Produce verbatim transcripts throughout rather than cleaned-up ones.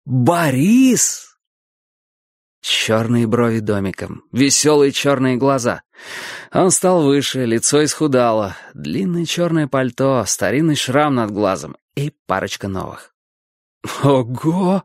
Борис!» Черные брови домиком, веселые черные глаза. Он стал выше, лицо исхудало, длинное черное пальто, старинный шрам над глазом и парочка новых. «Ого!»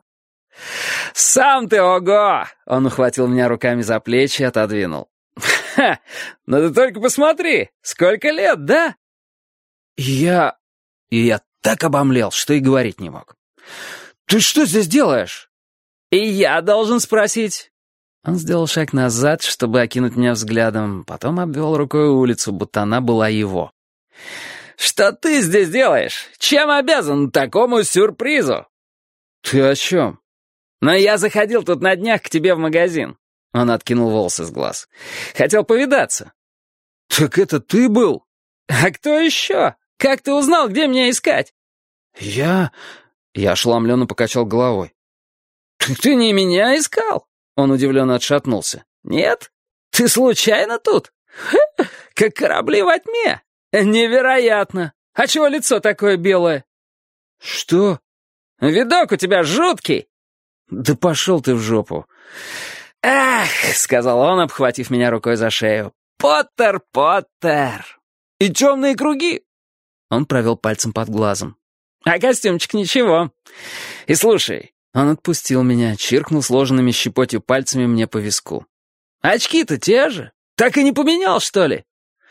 «Сам ты ого!» Он ухватил меня руками за плечи и отодвинул. «Ха! Ну ты только посмотри! Сколько лет, да?» Я... И я так обомлел, что и говорить не мог. «Ты что здесь делаешь?» «И я должен спросить». Он сделал шаг назад, чтобы окинуть меня взглядом, потом обвел рукой улицу, будто она была его. «Что ты здесь делаешь? Чем обязан такому сюрпризу?» «Ты о чем?» «Но я заходил тут на днях к тебе в магазин». Он откинул волосы с глаз. «Хотел повидаться». «Так это ты был?» «А кто еще? Как ты узнал, где меня искать?» «Я...» Я ошеломленно покачал головой. «Ты, ты не меня искал?» Он удивленно отшатнулся. «Нет? Ты случайно тут? Ха, как корабли во тьме. Невероятно! А чего лицо такое белое?» «Что?» «Видок у тебя жуткий!» «Да пошел ты в жопу!» «Ах!» — сказал он, обхватив меня рукой за шею. «Поттер, Поттер! И темные круги!» Он провел пальцем под глазом. «А костюмчик ничего. И слушай...» Он отпустил меня, чиркнул сложенными щепотью пальцами мне по виску. «Очки-то те же. Так и не поменял, что ли?»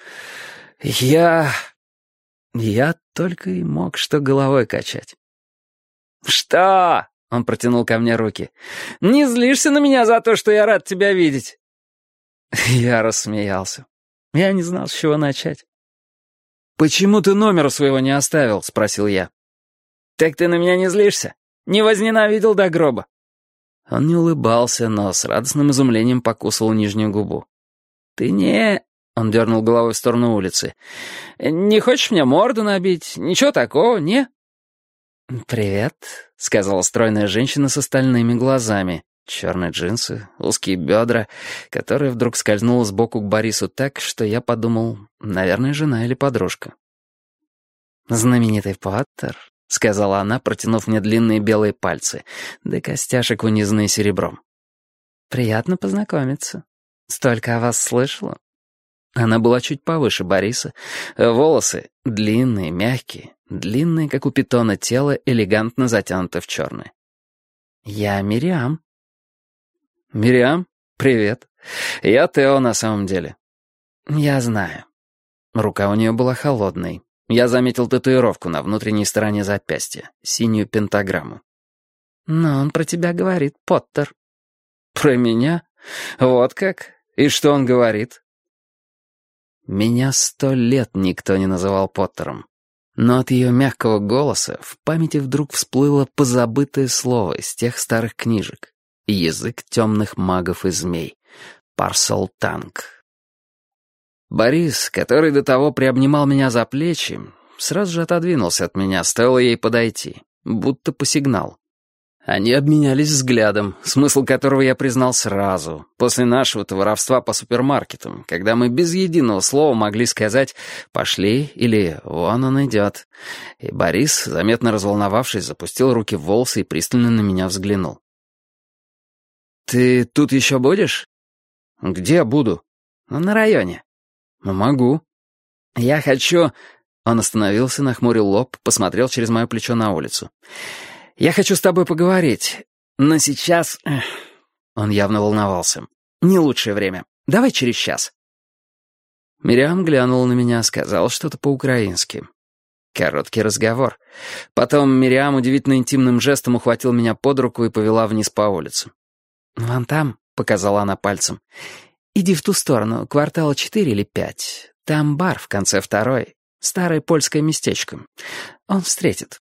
«Я...» Я только и мог что головой качать. «Что?» — он протянул ко мне руки. «Не злишься на меня за то, что я рад тебя видеть?» Я рассмеялся. Я не знал, с чего начать. «Почему ты номера своего не оставил?» — спросил я. «Так ты на меня не злишься? Не возненавидел до гроба?» Он не улыбался, но с радостным изумлением покусывал нижнюю губу. «Ты не...» — он дернул головой в сторону улицы. «Не хочешь мне морду набить? Ничего такого, не?» «Привет», — сказала стройная женщина с стальными глазами. Черные джинсы, узкие бедра, которая вдруг скользнула сбоку к Борису так, что я подумал, наверное, жена или подружка. «Знаменитый Поттер», — сказала она, протянув мне длинные белые пальцы, до костяшек, унизанные серебром. «Приятно познакомиться. Столько о вас слышала». Она была чуть повыше Бориса. Волосы длинные, мягкие, длинные, как у питона, тело элегантно затянуто в черное. «Я Мириам». «Мириам, привет. Я Тео на самом деле». «Я знаю». Рука у нее была холодной. Я заметил татуировку на внутренней стороне запястья, синюю пентаграмму. «Но он про тебя говорит, Поттер». «Про меня? Вот как? И что он говорит?» Меня сто лет никто не называл Поттером. Но от ее мягкого голоса в памяти вдруг всплыло позабытое слово из тех старых книжек. Язык темных магов и змей. Парсалтанг. Борис, который до того приобнимал меня за плечи, сразу же отодвинулся от меня, стоило ей подойти, будто по сигналу. Они обменялись взглядом, смысл которого я признал сразу, после нашего-то воровства по супермаркетам, когда мы без единого слова могли сказать «пошли» или «вон он идет». И Борис, заметно разволновавшись, запустил руки в волосы и пристально на меня взглянул. «Ты тут еще будешь?» «Где буду?» «Ну, на районе». «Могу». «Я хочу...» Он остановился, нахмурил лоб, посмотрел через мое плечо на улицу. «Я хочу с тобой поговорить, но сейчас...» Он явно волновался. «Не лучшее время. Давай через час». Мириам глянула на меня, сказала что-то по-украински. Короткий разговор. Потом Мириам удивительно интимным жестом ухватил меня под руку и повела вниз по улице. «Вон там», — показала она пальцем, — «иди в ту сторону, квартала четыре или пять. Там бар в конце второй, старое польское местечко. Он встретит».